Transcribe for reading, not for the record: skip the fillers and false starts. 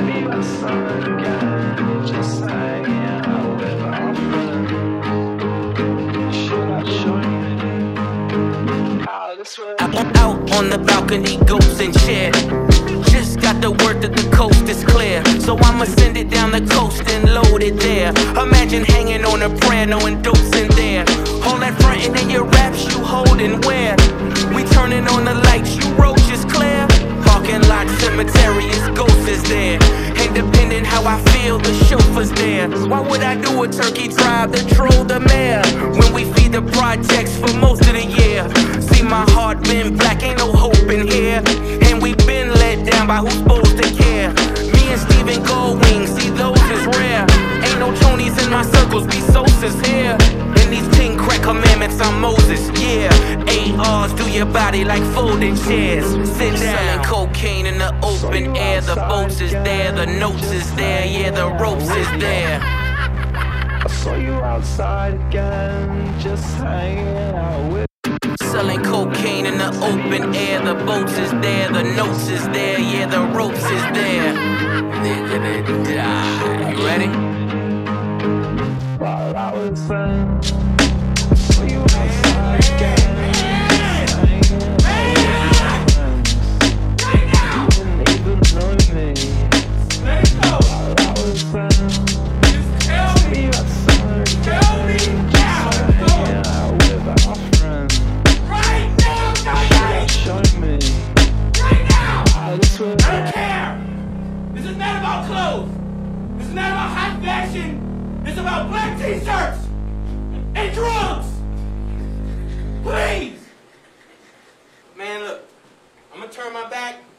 Maybe I'll start again, just hanging out with our friends. Should I join me? Out on the balcony, ghosts and share. Just got the word that the coast is clear, so I'ma send it down the coast and load it there. Imagine hanging on a prayer, knowing dope's in there. All that frontin' in your raps, you holding where? We turning on the lights, you roaches clear. Parking lot, cemetery, is ghosts is there. Independent how I feel, the chauffeur's there. Why would I do a turkey drive to troll the mayor when we feed the projects for most of the year? See, my heart been black, ain't no hope in here, and we been let down by who's supposed to care. Me and Steven Goldwing, see those is rare. Ain't no Tonys in my circles, be Sosa's here. In these 10 crack commandments, I'm Moses, yeah. ARs do your body like folding chairs. Sit down. Selling cocaine in the open air. The boats is there, the notes is there, yeah, the ropes is there. I saw you outside again, just hanging out with. Selling cocaine in the open air. The boats is there, the notes is there, yeah, the ropes is there. They're gonna die. You ready? While I was friends, I saw you outside again, just hanging out with friends. You didn't even know me. While I was friends, I saw you outside again, just hanging out with our friends. Show me. Right now! I just I don't care! This is not about clothes. This is not about high fashion. This is about black t-shirts and drugs. Please! Man, look, I'm gonna turn my back.